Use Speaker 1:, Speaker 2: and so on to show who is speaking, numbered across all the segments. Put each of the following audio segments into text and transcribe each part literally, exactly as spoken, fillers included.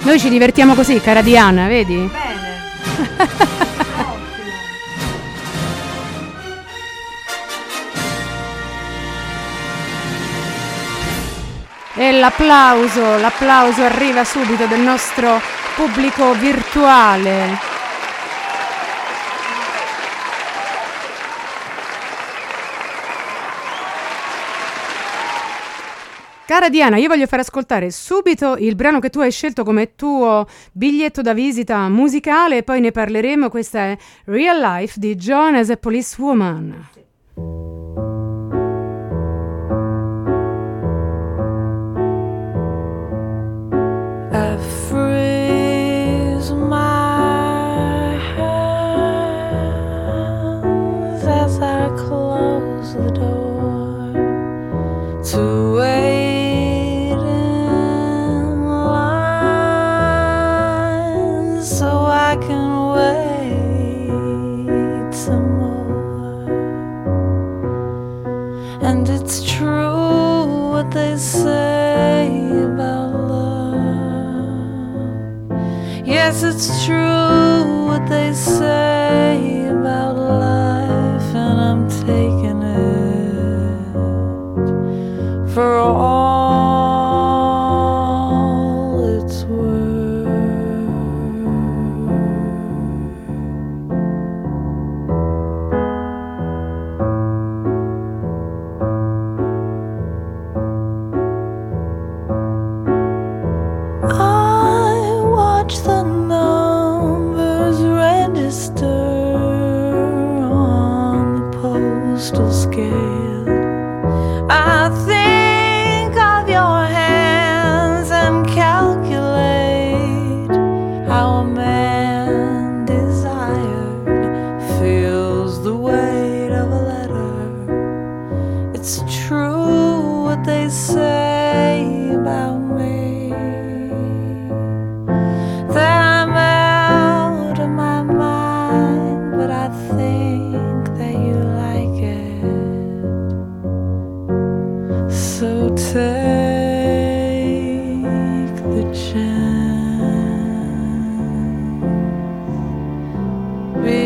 Speaker 1: Noi ci divertiamo così, cara Diana, vedi?
Speaker 2: Bene.
Speaker 1: E l'applauso, l'applauso arriva subito del nostro pubblico virtuale. Cara Diana, io voglio far ascoltare subito il brano che tu hai scelto come tuo biglietto da visita musicale e poi ne parleremo. Questa è Real Life di Joan as a Policewoman.
Speaker 3: I freeze my hands as I close the door to wait in line so I can wait some more. And it's true what they say about love. Yes, it's true what they say about life, and I'm taking it for all it's worth. I watch the numbers register on the postal scale. I think of your hands and calculate how a man desired feels the weight of a letter. It's true what they say about me, that I'm out of my mind, but I think that you like it. So take the chance, be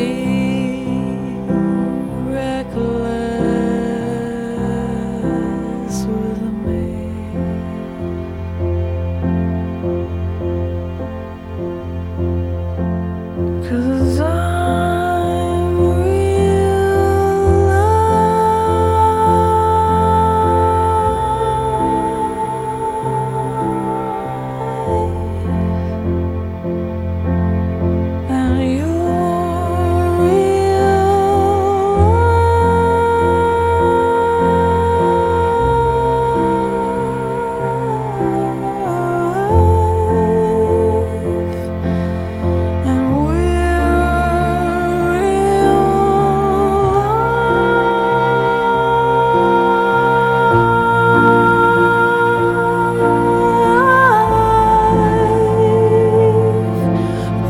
Speaker 3: reckless with me. 'Cause I'm real alive, and you're real alive, and we're real alive.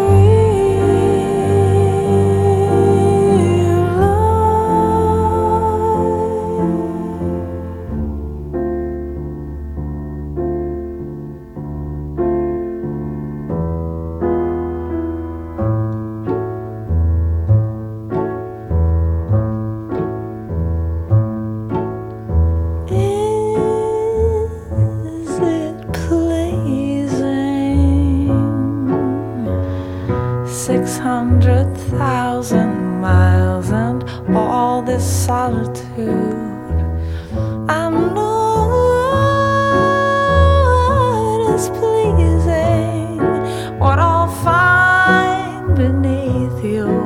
Speaker 3: Is it pleasing? Six hundred thousand miles and all this solitude. I know it is pleasing what I'll find beneath your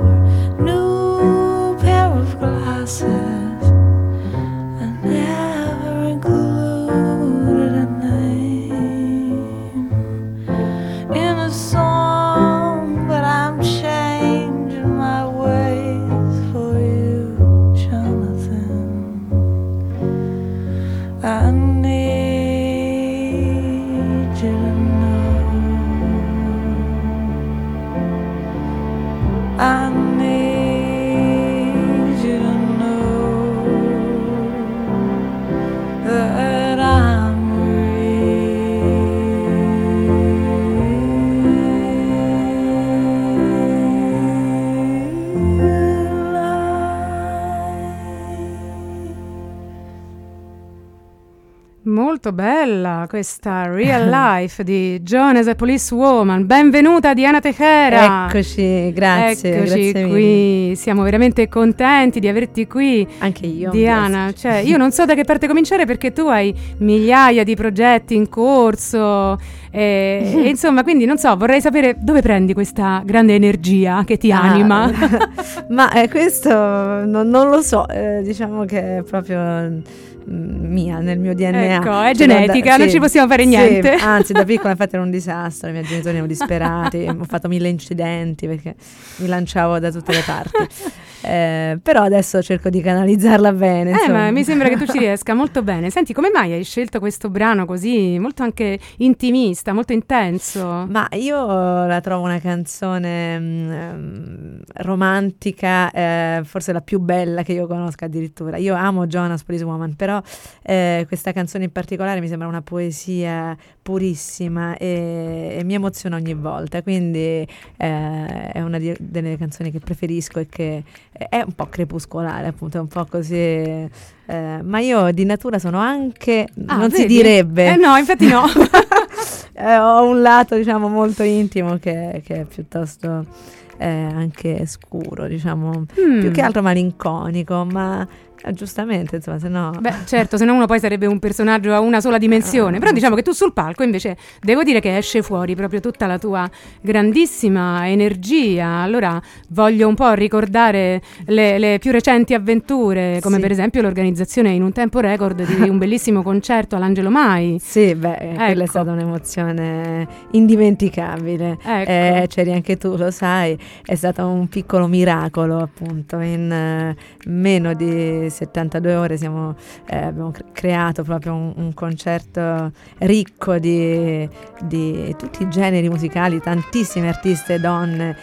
Speaker 3: new pair of glasses. I never included a name in a song, but I'm changing my ways for you, Jonathan.
Speaker 1: molto bella questa Real Life di John as a Policewoman. Benvenuta Diana Tejera.
Speaker 2: Eccoci, grazie.
Speaker 1: Eccoci
Speaker 2: grazie
Speaker 1: qui,
Speaker 2: mille.
Speaker 1: Siamo veramente contenti di averti qui.
Speaker 2: Anche io.
Speaker 1: Diana, cioè, io non so da che parte cominciare perché tu hai migliaia di progetti in corso e, e insomma, quindi non so, vorrei sapere dove prendi questa grande energia che ti
Speaker 2: Ah,
Speaker 1: anima.
Speaker 2: Ma eh, questo non, non lo so, eh, diciamo che è proprio mia, nel mio D N A.
Speaker 1: Ecco, è genetica,
Speaker 2: da,
Speaker 1: non
Speaker 2: sì,
Speaker 1: ci possiamo fare niente.
Speaker 2: Sì, anzi, da piccola infatti era un disastro, i miei genitori erano disperati, ho fatto mille incidenti perché mi lanciavo da tutte le parti. Eh, però adesso cerco di canalizzarla bene.
Speaker 1: Eh, ma mi sembra che tu ci riesca molto bene. Senti, come mai hai scelto questo brano così, molto anche intimista, molto intenso?
Speaker 2: Ma io la trovo una canzone um, romantica, eh, forse la più bella che io conosca addirittura. Io amo John as Policewoman, però eh, questa canzone in particolare mi sembra una poesia purissima e, e mi emoziona ogni volta, quindi eh, è una di, delle canzoni che preferisco e che è un po' crepuscolare, appunto, è un po' così, eh, ma io di natura sono anche,
Speaker 1: Ah,
Speaker 2: non
Speaker 1: vedi?
Speaker 2: si direbbe.
Speaker 1: Eh no, infatti no.
Speaker 2: eh, ho un lato, diciamo, molto intimo che, che è piuttosto eh, anche scuro, diciamo,
Speaker 1: Mm.
Speaker 2: più che altro malinconico, ma eh, giustamente, insomma, se no...
Speaker 1: Beh, certo, se no uno poi sarebbe un personaggio a una sola dimensione.
Speaker 2: Ah,
Speaker 1: Però diciamo che tu sul palco invece devo dire che esce fuori proprio tutta la tua grandissima energia. Allora voglio un po' ricordare le, le più recenti avventure, come
Speaker 2: Sì.
Speaker 1: per esempio l'organizzazione in un tempo record di un bellissimo concerto all'Angelo Mai.
Speaker 2: Sì, beh, quella è
Speaker 1: Ecco.
Speaker 2: stata un'emozione indimenticabile.
Speaker 1: Ecco.
Speaker 2: Eh, c'eri anche tu, lo sai, è stato un piccolo miracolo, appunto. In eh, meno di settantadue ore siamo, eh, abbiamo cre- creato proprio un, un concerto ricco di, di tutti i generi musicali, tantissime artiste donne,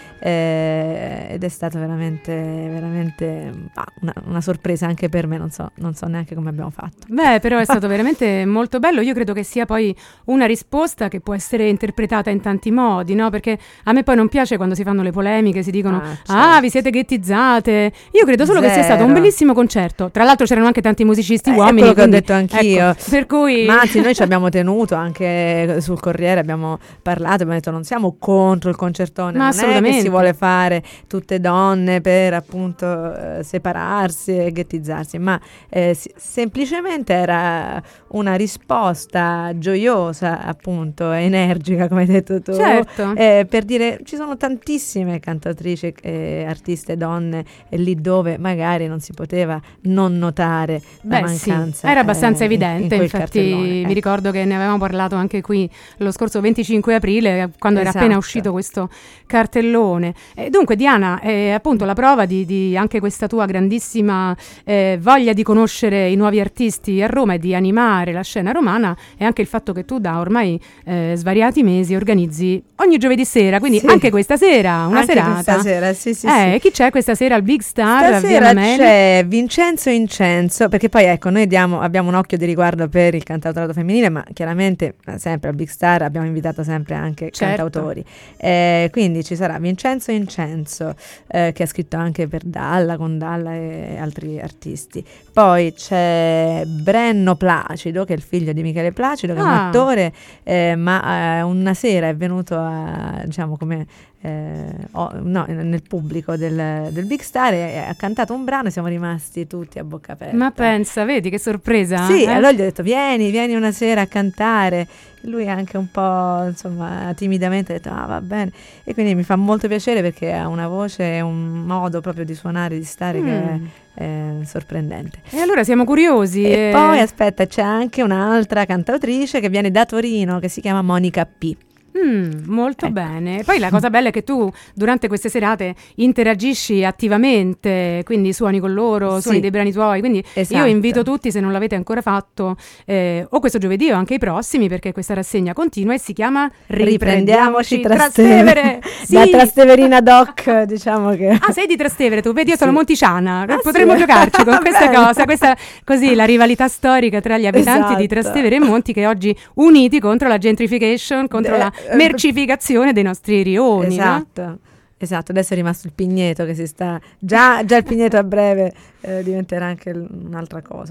Speaker 2: eh, ed è stato veramente, veramente ah, una, una sorpresa anche per me, non so, non so neanche come abbiamo fatto.
Speaker 1: Beh, però è stato veramente molto bello. Io credo che sia poi una risposta che può essere interpretata in tanti modi, no? Perché a me poi non piace quando si fanno le polemiche, si dicono
Speaker 2: Ah, certo.
Speaker 1: ah, vi siete ghettizzate. Io credo solo che sia stato un
Speaker 2: Zero.
Speaker 1: bellissimo concerto. Tra l'altro c'erano anche tanti musicisti
Speaker 2: Eh, è
Speaker 1: uomini.
Speaker 2: quello che ho
Speaker 1: quindi,
Speaker 2: detto anch'io.
Speaker 1: ecco, per cui
Speaker 2: Ma anzi, noi ci abbiamo tenuto anche sul Corriere, abbiamo parlato, abbiamo detto non siamo contro il concertone,
Speaker 1: Ma
Speaker 2: non è che
Speaker 1: assolutamente.
Speaker 2: si vuole fare tutte donne per appunto eh, separarsi e ghettizzarsi, ma eh, si- semplicemente era una risposta gioiosa, appunto, energica, come hai detto tu,
Speaker 1: certo.
Speaker 2: eh, per dire ci sono tantissime cantautrici e artiste donne e lì dove magari non si poteva non notare la
Speaker 1: Beh, sì,
Speaker 2: mancanza.
Speaker 1: era abbastanza
Speaker 2: eh, in- in
Speaker 1: evidente,
Speaker 2: quel
Speaker 1: infatti
Speaker 2: cartellone,
Speaker 1: mi
Speaker 2: ecco.
Speaker 1: ricordo che ne avevamo parlato anche qui lo scorso venticinque aprile, quando era
Speaker 2: Esatto.
Speaker 1: appena uscito questo cartellone. Eh, dunque Diana, è appunto la prova di, di anche questa tua grandissima eh, voglia di conoscere i nuovi artisti a Roma e di animare la scena romana è anche il fatto che tu da ormai eh, svariati mesi organizzi ogni giovedì sera, quindi
Speaker 2: Sì.
Speaker 1: anche questa sera, una
Speaker 2: Anche
Speaker 1: serata.
Speaker 2: questa sera, sì, sì,
Speaker 1: eh,
Speaker 2: sì.
Speaker 1: Chi c'è questa sera al Big Star? a Via
Speaker 2: Stasera
Speaker 1: Mameli?
Speaker 2: c'è Vincenzo Incenso, perché poi ecco, noi diamo, abbiamo un occhio di riguardo per il cantautorato femminile, ma chiaramente eh, sempre al Big Star abbiamo invitato sempre anche
Speaker 1: Certo.
Speaker 2: cantautori. Eh, quindi ci sarà Vincenzo Incenso, eh, che ha scritto anche per Dalla, con Dalla e altri artisti. Poi c'è Brenno Placido, che è il figlio di Michele Placido, che è un
Speaker 1: Ah.
Speaker 2: attore, eh, ma eh, una sera è venuto a, diciamo, come eh, oh, no, nel pubblico del, del Big Star e ha cantato un brano e siamo rimasti tutti a bocca aperta.
Speaker 1: Ma pensa, vedi che sorpresa?
Speaker 2: Sì,
Speaker 1: eh?
Speaker 2: allora gli ho detto vieni, vieni una sera a cantare. Lui anche un po', insomma, timidamente ha detto ah va bene, e quindi mi fa molto piacere perché ha una voce e un modo proprio di suonare, di stare,
Speaker 1: Mm.
Speaker 2: che è, è sorprendente.
Speaker 1: E allora siamo curiosi.
Speaker 2: E
Speaker 1: eh.
Speaker 2: poi aspetta, c'è anche un'altra cantautrice che viene da Torino, che si chiama Monica P.
Speaker 1: Mm, molto
Speaker 2: Ecco.
Speaker 1: bene. Poi la cosa bella è che tu durante queste serate interagisci attivamente, quindi suoni con loro,
Speaker 2: Sì.
Speaker 1: suoni dei brani tuoi, quindi
Speaker 2: Esatto.
Speaker 1: io invito tutti, se non l'avete ancora fatto, eh, o questo giovedì o anche i prossimi, perché questa rassegna continua e si chiama
Speaker 2: Riprendiamoci
Speaker 1: Trastevere.
Speaker 2: Trastevere.
Speaker 1: Sì.
Speaker 2: Da Trasteverina Doc, diciamo che...
Speaker 1: Ah, sei di Trastevere tu? Vedi, io sono
Speaker 2: Sì.
Speaker 1: monticiana.
Speaker 2: Ah,
Speaker 1: Potremmo
Speaker 2: sì?
Speaker 1: giocarci con questa
Speaker 2: Bene.
Speaker 1: cosa, questa così la rivalità storica tra gli abitanti di
Speaker 2: Esatto.
Speaker 1: Trastevere e Monti, che oggi uniti contro la gentrification, contro
Speaker 2: Eh,
Speaker 1: la
Speaker 2: eh,
Speaker 1: mercificazione dei nostri rioni, no?
Speaker 2: Esatto. Esatto, adesso è rimasto il Pigneto che si sta già, già il Pigneto a breve eh, diventerà anche l- un'altra cosa, insomma.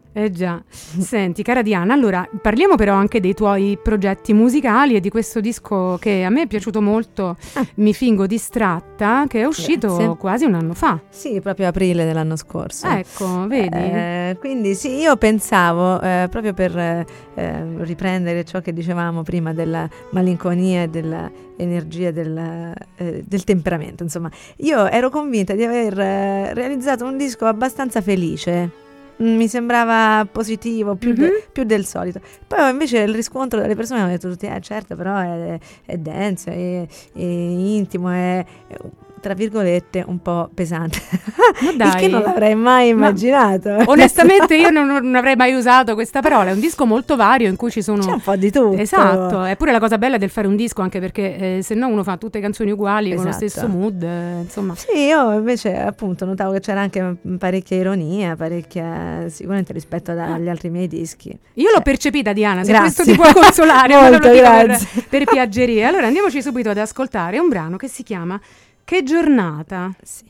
Speaker 1: Eh già. Senti, cara Diana, allora parliamo però anche dei tuoi progetti musicali e di questo disco che a me è piaciuto molto,
Speaker 2: Ah.
Speaker 1: Mi fingo distratta, che è uscito
Speaker 2: Grazie.
Speaker 1: quasi un anno fa.
Speaker 2: Sì, proprio aprile dell'anno scorso.
Speaker 1: Ecco, vedi?
Speaker 2: Eh, quindi sì, io pensavo, eh, proprio per eh, eh, riprendere ciò che dicevamo prima della malinconia e dell'energia del, eh, del temperamento, insomma, io ero convinta di aver eh, realizzato un disco abbastanza felice. Mm, Mi sembrava positivo, più, de-
Speaker 1: Mhm.
Speaker 2: più del solito. Poi invece il riscontro dalle persone hanno detto tutti, eh certo, però è, è denso, è, è intimo, è, è, tra virgolette un po' pesante.
Speaker 1: Ma
Speaker 2: Il
Speaker 1: dai.
Speaker 2: che non l'avrei mai
Speaker 1: Ma-
Speaker 2: immaginato.
Speaker 1: Onestamente io non, non avrei mai usato questa parola, è un disco molto vario in cui ci sono...
Speaker 2: C'è un po' di tutto.
Speaker 1: Esatto, è pure la cosa bella del fare un disco, anche perché eh, se no uno fa tutte canzoni uguali con lo
Speaker 2: Esatto.
Speaker 1: stesso mood, eh, insomma.
Speaker 2: Sì, io invece appunto notavo che c'era anche mm, parecchia ironia, parecchia sicuramente rispetto ad- agli altri miei dischi.
Speaker 1: Io l'ho
Speaker 2: Cioè,
Speaker 1: percepita, Diana, se
Speaker 2: grazie.
Speaker 1: questo ti può consolare, ma non
Speaker 2: Molto,
Speaker 1: lo dico per,
Speaker 2: grazie.
Speaker 1: per piaggeria. Allora andiamoci subito ad ascoltare un brano che si chiama Che giornata.
Speaker 2: Sì.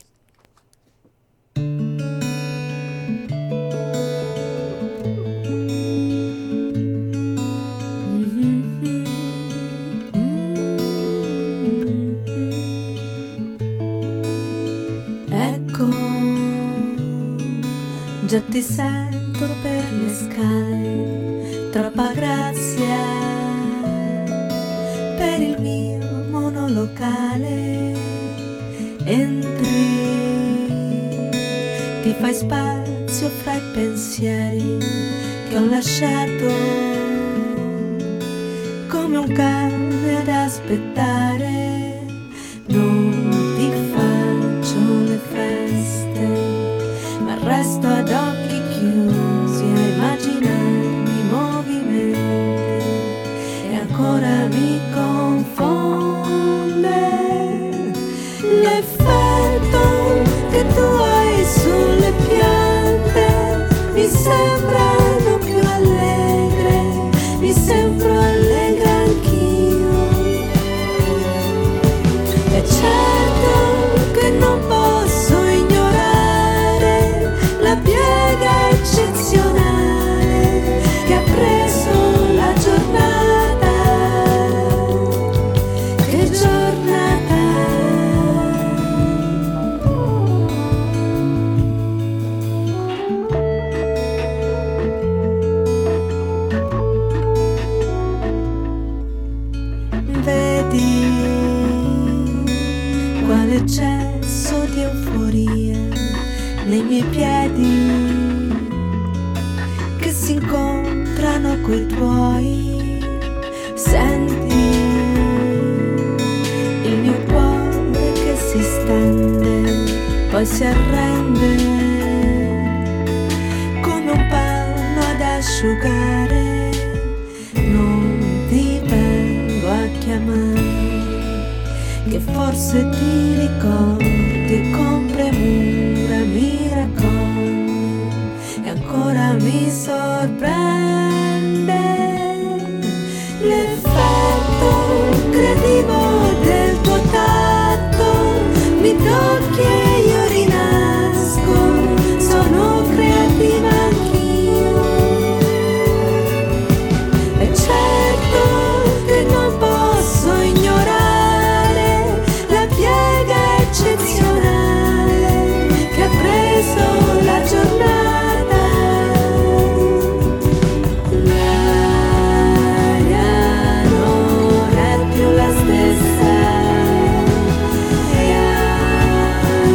Speaker 3: Ecco, già ti sento per le scale, troppa grazia per il mio monolocale. Entri, ti fai spazio fra i pensieri che ho lasciato come un cane ad aspettare. Non ti faccio le feste, ma resto ad occhi chiusi a immaginarmi i movimenti e ancora mi confonde l'effetto che tu hai sulle piante. Mi sembrano più allegre, mi sembro allegra anch'io. È certo che non posso ignorare la piega eccezionale che ha preso la giornata. Che giornata. Vedi quale eccesso di euforia nei miei piedi che si incontrano coi tuoi. Senti il mio cuore che si stende, poi si arrende come un panno ad asciugare. Non ti vengo a chiamare, che forse ti ricordi e con premura mi raccogli e ancora mi sorprende l'effetto creativo del tuo tatto. Mi tocchi e io rinasco, sono creativa anch'io. È certo che non posso ignorare la piega eccezionale che ha preso la giornata. L'aria non è più la stessa e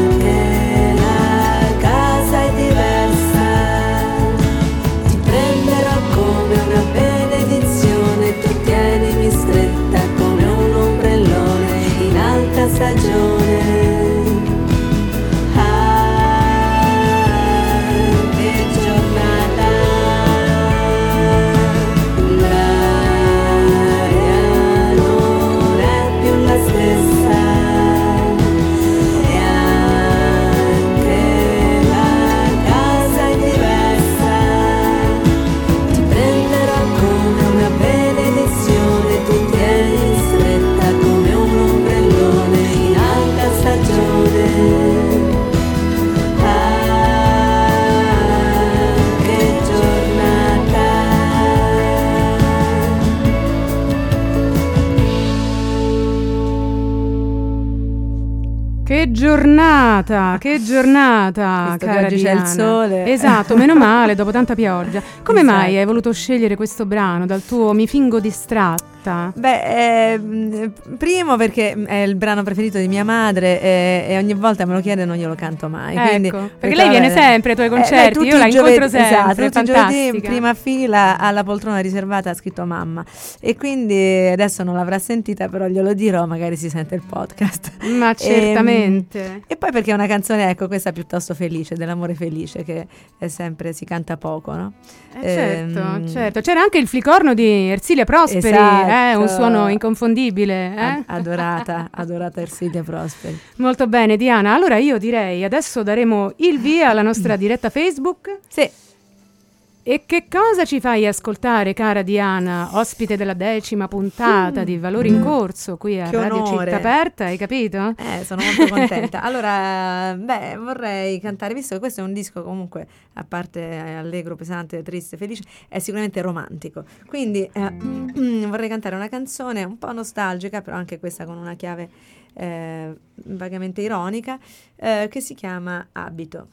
Speaker 1: Che giornata, che giornata,
Speaker 2: Visto
Speaker 1: cara
Speaker 2: che oggi c'è il
Speaker 1: Diana.
Speaker 2: sole.
Speaker 1: Esatto, meno male, dopo tanta pioggia. Come
Speaker 2: Esatto.
Speaker 1: mai hai voluto scegliere questo brano dal tuo Mi fingo distratta?
Speaker 2: Beh, eh, primo perché è il brano preferito di mia madre e, e ogni volta me lo chiede e non glielo canto mai. Quindi,
Speaker 1: Ecco, perché lei viene
Speaker 2: vabbè,
Speaker 1: sempre ai tuoi
Speaker 2: eh,
Speaker 1: concerti,
Speaker 2: beh,
Speaker 1: io la
Speaker 2: tutti i
Speaker 1: incontro
Speaker 2: giovedì-
Speaker 1: sempre,
Speaker 2: esatto,
Speaker 1: è
Speaker 2: tutti i giovedì in
Speaker 1: fantastica.
Speaker 2: prima fila alla poltrona riservata ha scritto mamma e quindi adesso non l'avrà sentita, però glielo dirò, magari si sente il podcast.
Speaker 1: Ma certamente.
Speaker 2: E, e poi perché è una canzone, ecco, questa piuttosto felice, dell'amore felice, che è sempre, si canta poco, no?
Speaker 1: Eh, certo,
Speaker 2: Ehm,
Speaker 1: certo. C'era anche il flicorno di Ersilia Prosperi,
Speaker 2: Esatto.
Speaker 1: eh, un suono inconfondibile. Eh?
Speaker 2: ad- adorata, adorata Ersilia Prosperi.
Speaker 1: Molto bene, Diana. Allora io direi adesso daremo il via alla nostra diretta Facebook.
Speaker 2: Sì.
Speaker 1: E che cosa ci fai ascoltare, cara Diana, ospite della decima puntata di Valori in Corso qui a
Speaker 2: Che
Speaker 1: Radio
Speaker 2: onore.
Speaker 1: Città Aperta, hai capito?
Speaker 2: Eh, sono molto contenta. Allora, beh, vorrei cantare, visto che questo è un disco comunque, a parte eh, allegro, pesante, triste, felice, è sicuramente romantico. Quindi eh, vorrei cantare una canzone un po' nostalgica, però anche questa con una chiave eh, vagamente ironica, eh, che si chiama Abito.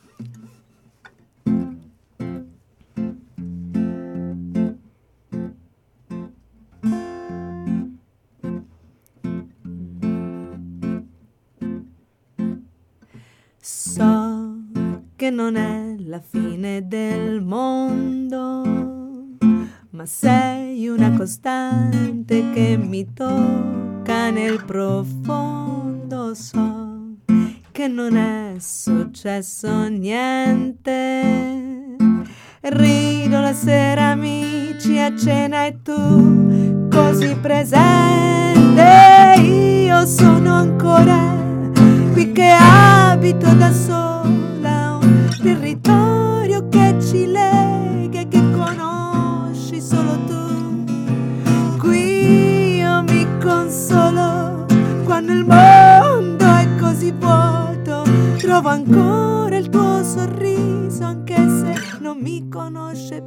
Speaker 2: So che non è la fine del mondo, ma sei una costante che mi tocca nel profondo. So che non è successo niente, rido la sera amici a cena e tu così presente. Io sono ancora qui che abito da sola, un territorio che ci lega e che conosci solo tu. Qui io mi consolo quando il mondo è così vuoto, trovo ancora il tuo sorriso anche se non mi conosce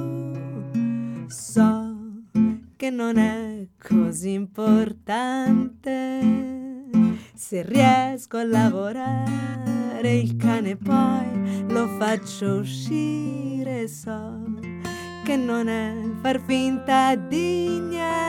Speaker 2: più. So che non è così importante se riesco a lavorare il cane poi lo faccio uscire. So che non è far finta di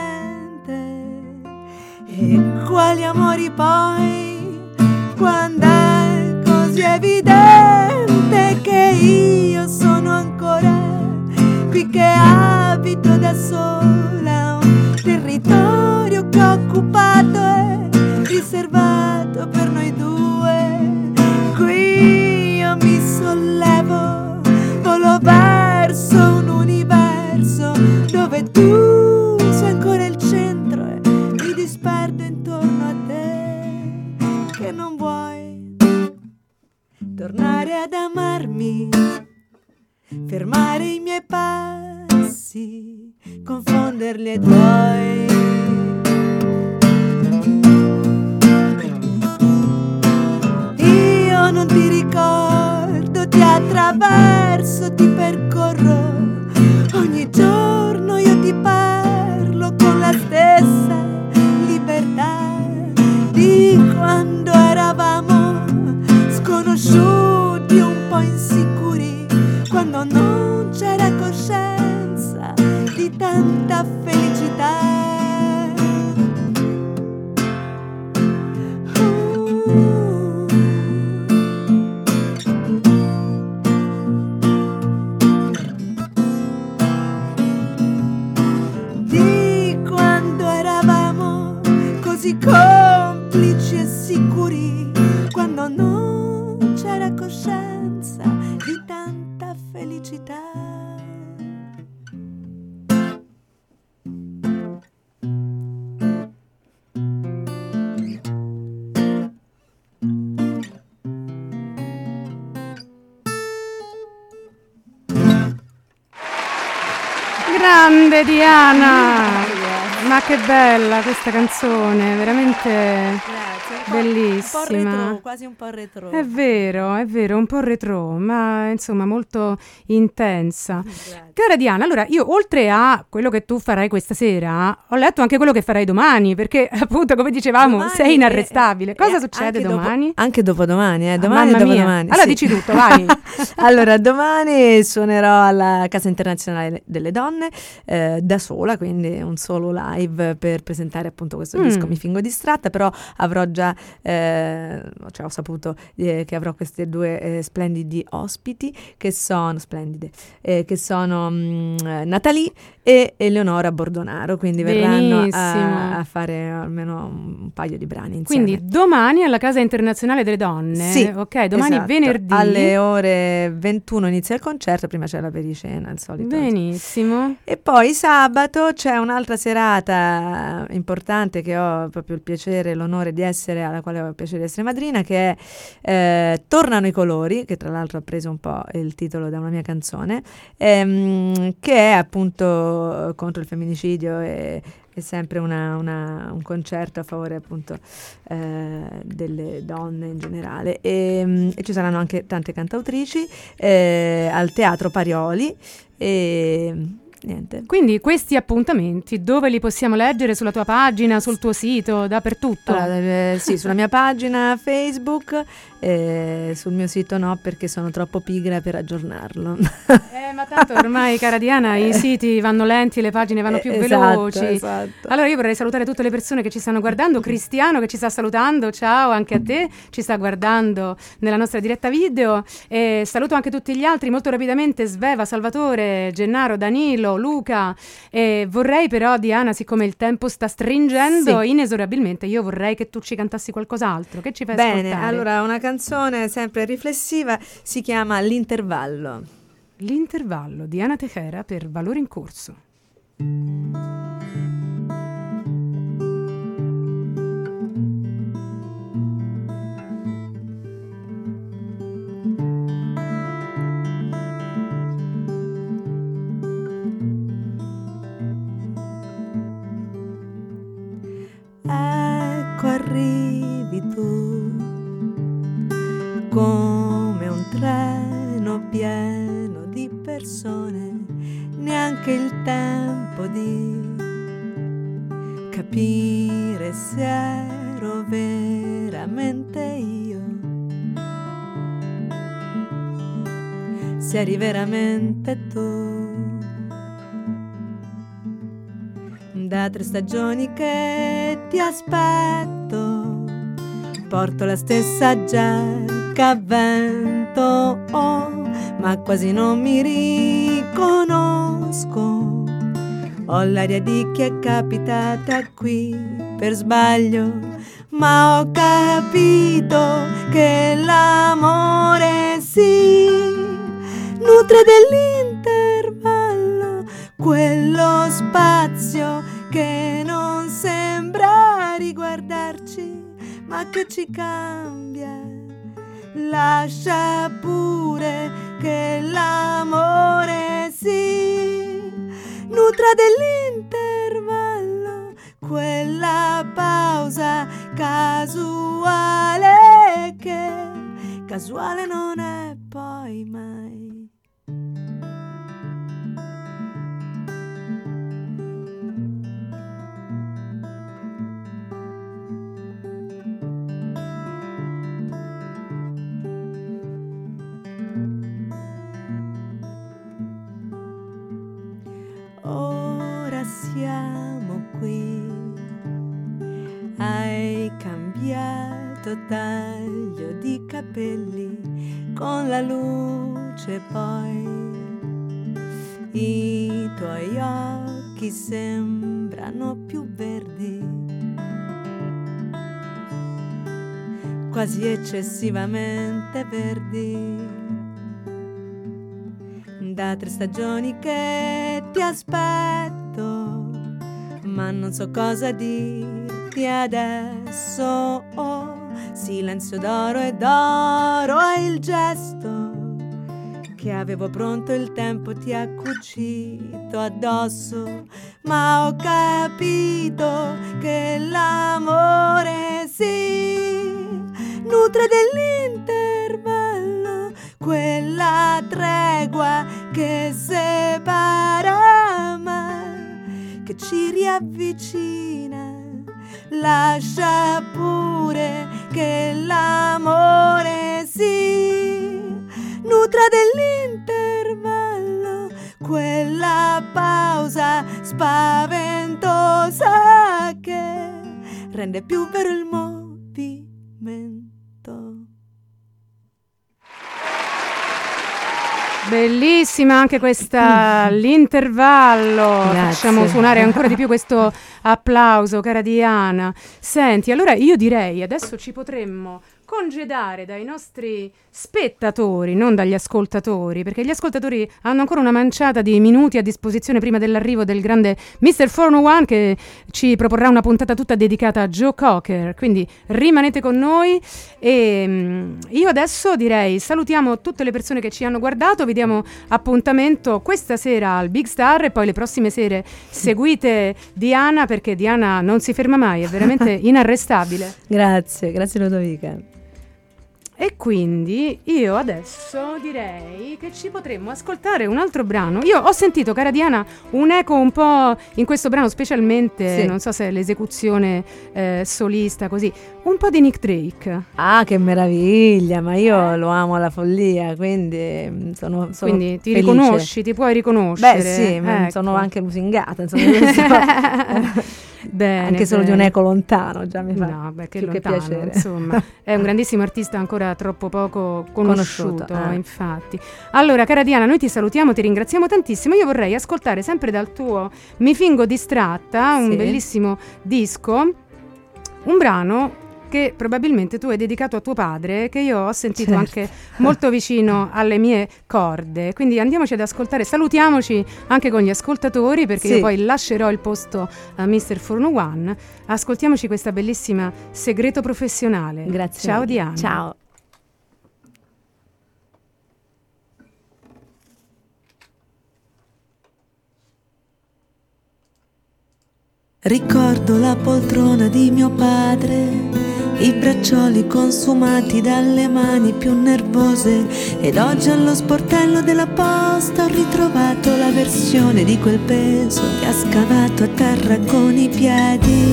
Speaker 2: niente. E quali amori poi, quando è così evidente che io sono ancora qui che abito da sola, un territorio che ho occupato e riservato per noi due. Qui io mi sollevo, volo verso un universo dove tu sei ancora il centro e mi disperdo intorno a te. Che non vuoi tornare ad amarmi, fermare i miei passi, confonderli ai tuoi. Non ti ricordo, ti attraverso, ti percorro, ogni giorno io ti parlo con la stessa libertà di quando eravamo sconosciuti, un po' insicuri, quando non c'era coscienza di tanta felicità. Complici e sicuri, quando non c'era coscienza di tanta felicità.
Speaker 1: Grande Diana! Ma che bella questa canzone, veramente.
Speaker 2: Grazie.
Speaker 1: Bellissima.
Speaker 2: Un po' retro, quasi un po' retro.
Speaker 1: È vero, è vero, un po' retro, ma insomma molto intensa.
Speaker 2: Grazie.
Speaker 1: Cara Diana, allora io oltre a quello che tu farai questa sera, ho letto anche quello che farai domani, perché appunto come dicevamo
Speaker 2: Domani
Speaker 1: sei inarrestabile.
Speaker 2: è-
Speaker 1: Cosa
Speaker 2: è
Speaker 1: succede
Speaker 2: anche dopo-
Speaker 1: domani?
Speaker 2: Anche dopodomani, eh,
Speaker 1: Ah,
Speaker 2: domani e
Speaker 1: mamma mia.
Speaker 2: dopodomani.
Speaker 1: Allora
Speaker 2: sì.
Speaker 1: dici tutto, vai.
Speaker 2: Allora, domani suonerò alla Casa Internazionale delle Donne eh, da sola, quindi un solo live per presentare appunto questo
Speaker 1: Mm.
Speaker 2: disco Mi fingo distratta, però avrò già, eh, cioè ho saputo eh, che avrò queste due eh, splendidi ospiti che sono, splendide, eh, che sono mh, Natalie e Eleonora Bordonaro, quindi verranno
Speaker 1: Benissimo.
Speaker 2: a, a fare almeno un paio di brani insieme.
Speaker 1: Quindi domani alla Casa Internazionale delle Donne.
Speaker 2: Sì,
Speaker 1: ok, domani
Speaker 2: esatto.
Speaker 1: venerdì.
Speaker 2: Alle ore ventuno inizia il concerto, prima c'è la pericena, il solito.
Speaker 1: Benissimo.
Speaker 2: E poi sabato c'è un'altra serata importante che ho proprio il piacere e l'onore di essere, alla quale ho il piacere di essere madrina, che è eh, Tornano i colori, che tra l'altro ha preso un po' il titolo da una mia canzone, ehm, che è appunto contro il femminicidio e è sempre una, una, un concerto a favore appunto eh, delle donne in generale e, e ci saranno anche tante cantautrici eh, al Teatro Parioli e niente.
Speaker 1: Quindi questi appuntamenti dove li possiamo leggere? Sulla tua pagina, sul tuo sito, dappertutto?
Speaker 2: Allora, eh, sì, sulla mia pagina Facebook, eh, sul mio sito no, perché sono troppo pigra per aggiornarlo.
Speaker 1: Eh, ma tanto ormai, cara Diana, i siti vanno lenti, le pagine vanno più
Speaker 2: Eh, esatto,
Speaker 1: veloci.
Speaker 2: esatto.
Speaker 1: Allora io vorrei salutare tutte le persone che ci stanno guardando. Cristiano che ci sta salutando, ciao anche a te, ci sta guardando nella nostra diretta video. E saluto anche tutti gli altri molto rapidamente: Sveva, Salvatore, Gennaro, Danilo, Luca. E vorrei però, Diana, siccome il tempo sta stringendo
Speaker 2: Sì.
Speaker 1: inesorabilmente, io vorrei che tu ci cantassi qualcos'altro. Che ci fai
Speaker 2: Bene,
Speaker 1: ascoltare?
Speaker 2: allora una canzone sempre riflessiva si chiama L'intervallo.
Speaker 1: L'intervallo, Diana Tejera per Valore in Corso.
Speaker 2: Ecco arrivi tu come un treno pieno di persone, neanche il tempo di capire se ero veramente io, se eri veramente tu. Da tre stagioni che ti aspetto, porto la stessa giacca a vento, oh, ma quasi non mi riconosco. Ho l'aria di chi è capitata qui per sbaglio, ma ho capito che l'amore si nutre dell'intervallo, quello spazio che non sembra riguardarci, ma che ci cambia. Lascia pure che l'amore si nutra dell'intervallo, quella pausa casuale che casuale non è poi mai. Ora siamo qui, hai cambiato taglio di capelli con la luce, poi i tuoi occhi sembrano più verdi, quasi eccessivamente verdi. Da tre stagioni che ti aspetto, ma non so cosa dirti adesso. Oh, silenzio d'oro e d'oro è il gesto che avevo pronto, il tempo ti ha cucito addosso, ma ho capito che l'amore si
Speaker 3: nutre dell'intervallo, quella tregua che separa ma che ci riavvicina. Lascia pure che l'amore si nutra dell'intervallo, quella pausa spaventosa che rende più vero il movimento.
Speaker 1: Bellissima anche questa, l'intervallo.
Speaker 2: Grazie.
Speaker 1: Facciamo suonare ancora di più questo applauso, cara Diana. Senti, allora io direi adesso ci potremmo congedare dai nostri spettatori, non dagli ascoltatori, perché gli ascoltatori hanno ancora una manciata di minuti a disposizione prima dell'arrivo del grande mister quattrocentounto che ci proporrà una puntata tutta dedicata a Joe Cocker, quindi rimanete con noi e um, io adesso direi salutiamo tutte le persone che ci hanno guardato, vi diamo appuntamento questa sera al Big Star e poi le prossime sere seguite Diana, perché Diana non si ferma mai, è veramente inarrestabile.
Speaker 2: Grazie, grazie Ludovica.
Speaker 1: E quindi io adesso direi che ci potremmo ascoltare un altro brano. Io ho sentito, cara Diana, un eco un po' in questo brano, specialmente,
Speaker 2: sì.
Speaker 1: non so se è l'esecuzione eh, solista, così, un po' di Nick Drake.
Speaker 2: Ah, che meraviglia, ma io lo amo alla follia, quindi sono, sono
Speaker 1: Quindi ti
Speaker 2: felice.
Speaker 1: riconosci, ti puoi riconoscere.
Speaker 2: Beh sì, ma
Speaker 1: ecco.
Speaker 2: sono anche lusingata, insomma.
Speaker 1: Bene,
Speaker 2: anche solo
Speaker 1: bene.
Speaker 2: di un eco lontano già mi fa
Speaker 1: no, beh, che
Speaker 2: più
Speaker 1: lontano,
Speaker 2: che piacere.
Speaker 1: Insomma, è un grandissimo artista ancora troppo poco conosciuto,
Speaker 2: Conosciuto, eh.
Speaker 1: infatti. Allora, cara Diana, noi ti salutiamo, ti ringraziamo tantissimo. Io vorrei ascoltare sempre dal tuo Mi fingo distratta, un
Speaker 2: Sì.
Speaker 1: bellissimo disco, un brano che probabilmente tu hai dedicato a tuo padre, che io ho sentito
Speaker 2: Certo.
Speaker 1: anche molto vicino alle mie corde. Quindi andiamoci ad ascoltare, salutiamoci anche con gli ascoltatori, perché
Speaker 2: Sì.
Speaker 1: io poi lascerò il posto a mister quattrocentounto. Ascoltiamoci questa bellissima Segreto professionale.
Speaker 2: Grazie.
Speaker 1: Ciao
Speaker 2: mille.
Speaker 1: Diana.
Speaker 2: Ciao.
Speaker 3: Ricordo la poltrona di mio padre, i braccioli consumati dalle mani più nervose, ed oggi allo sportello della posta ho ritrovato la versione di quel peso che ha scavato a terra con i piedi.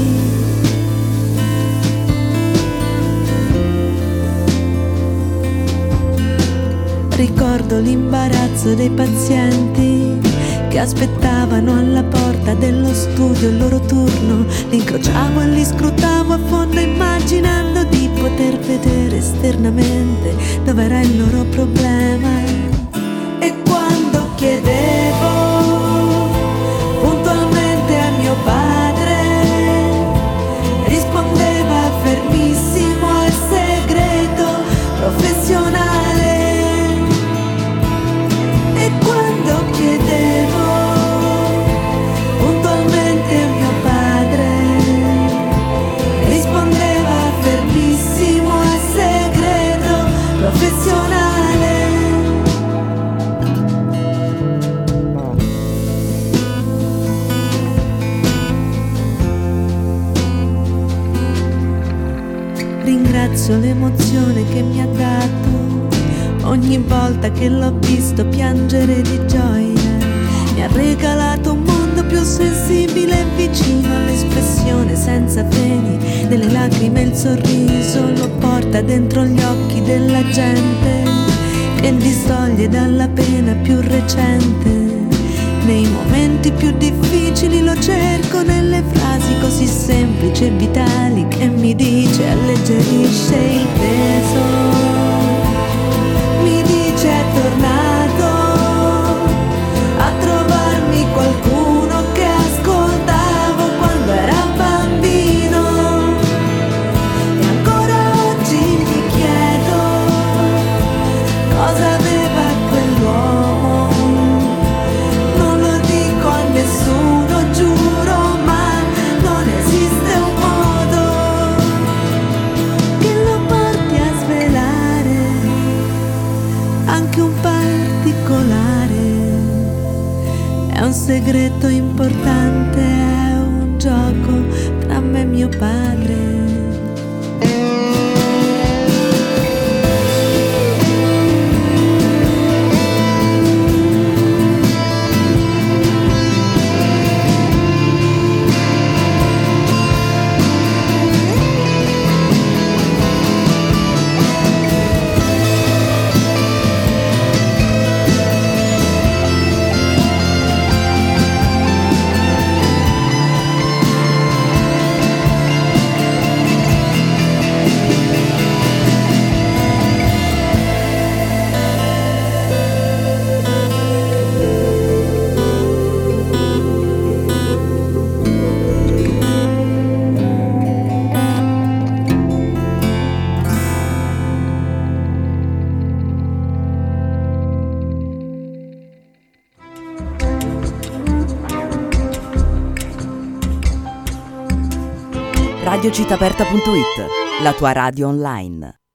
Speaker 3: Ricordo l'imbarazzo dei pazienti che aspettavano alla porta dello studio il loro turno. Li incrociavo e li scrutavo a fondo, immaginando di poter vedere esternamente dov'era il loro problema. E quando chiedevo puntualmente a mio padre, rispondeva fermissimo al segreto professionale. E quando chiedevo puntualmente a mio padre, rispondeva fermissimo al segreto professionale. Ringrazio l'emozione che mi ha dato ogni volta che l'ho visto piangere di gioia. Mi ha regalato un mondo più sensibile e vicino all'espressione senza freni delle lacrime. Il sorriso lo porta dentro gli occhi della gente e distoglie dalla pena più recente. Nei momenti più difficili lo cerco nelle frasi così semplici e vitali che mi dice alleggerisce il peso. Mi dice è tornato a trovarmi qualcuno che ascoltavo quando era bambino. E ancora oggi mi chiedo cosa aveva quell'uomo. Non lo dico a nessuno, giuro, ma non esiste un modo che lo porti a svelare anche un particolare. È un segreto importante, è un gioco tra me e mio padre.
Speaker 4: radiocitaaperta punto it, la tua radio online.